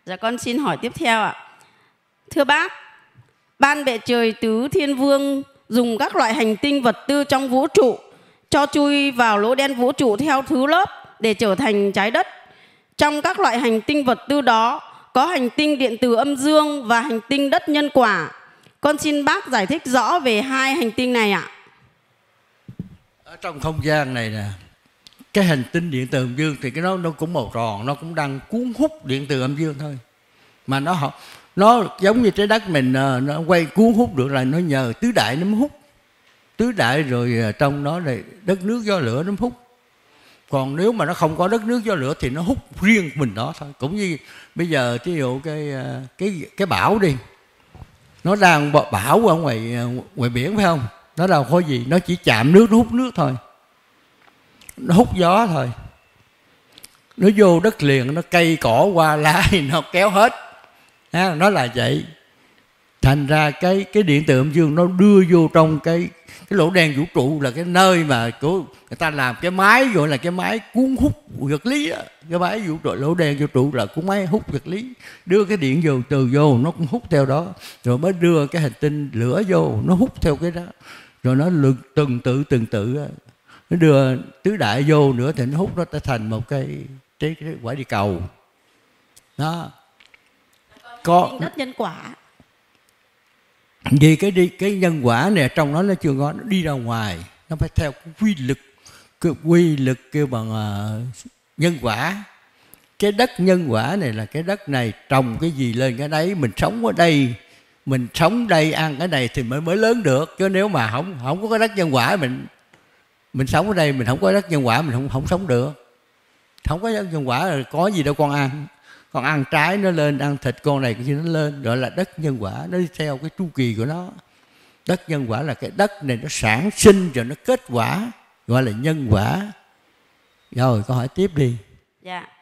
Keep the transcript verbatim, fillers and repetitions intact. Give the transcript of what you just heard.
Dạ con xin hỏi tiếp theo ạ. Thưa bác, ban bệ trời tứ thiên vương dùng các loại hành tinh vật tư trong vũ trụ cho chui vào lỗ đen vũ trụ theo thứ lớp để trở thành trái đất. Trong các loại hành tinh vật tư đó có hành tinh điện từ âm dương và hành tinh đất nhân quả. Con xin bác giải thích rõ về hai hành tinh này ạ. Ở trong không gian này nè, cái hành tinh điện từ âm dương thì cái nó nó cũng màu tròn, nó cũng đang cuốn hút điện từ âm dương thôi. Mà nó nó giống như trái đất mình, nó quay cuốn hút được là nó nhờ tứ đại nó mới hút. Tứ đại rồi trong nó là đất nước gió lửa nó hút. Còn nếu mà nó không có đất nước gió lửa thì nó hút riêng mình đó thôi. Cũng như bây giờ ví dụ cái cái cái bão đi, nó đang bão ở ngoài ngoài biển phải không? Nó đâu có gì, nó chỉ chạm nước, nó hút nước thôi, nó hút gió thôi. Nó vô đất liền, nó cây cỏ hoa lá nó kéo hết. Nó là vậy. Thành ra cái cái điện từ âm dương nó đưa vô trong cái cái lỗ đen vũ trụ, là cái nơi mà của người ta làm cái máy gọi là cái máy cuốn hút vật lý á. Cái máy vũ trụ, lỗ đen vũ trụ là cuốn máy hút vật lý, đưa cái điện vô từ vô nó cũng hút theo đó, rồi mới đưa cái hành tinh lửa vô nó hút theo cái đó, rồi nó lực từng tự từng tự nó đưa tứ đại vô nữa thì nó hút nó thành một cái cái, cái quả địa cầu đó. Có đất nhân quả. Vì cái đi cái nhân quả này trong đó nó chưa có, nó đi ra ngoài, nó phải theo cái quy lực, cái quy lực kêu bằng uh, nhân quả. Cái đất nhân quả này là cái đất này trồng cái gì lên cái đấy, mình sống ở đây, mình sống đây ăn cái này thì mới mới lớn được. Chứ nếu mà không không có cái đất nhân quả, mình mình sống ở đây mình không có đất nhân quả, mình không không sống được. Không có đất nhân quả là có gì đâu con ăn. Còn ăn trái nó lên, ăn thịt con này cái gì nó lên, gọi là đất nhân quả. Nó đi theo cái chu kỳ của nó. Đất nhân quả là cái đất này nó sản sinh rồi nó kết quả, gọi là nhân quả. Rồi câu hỏi tiếp đi. Dạ.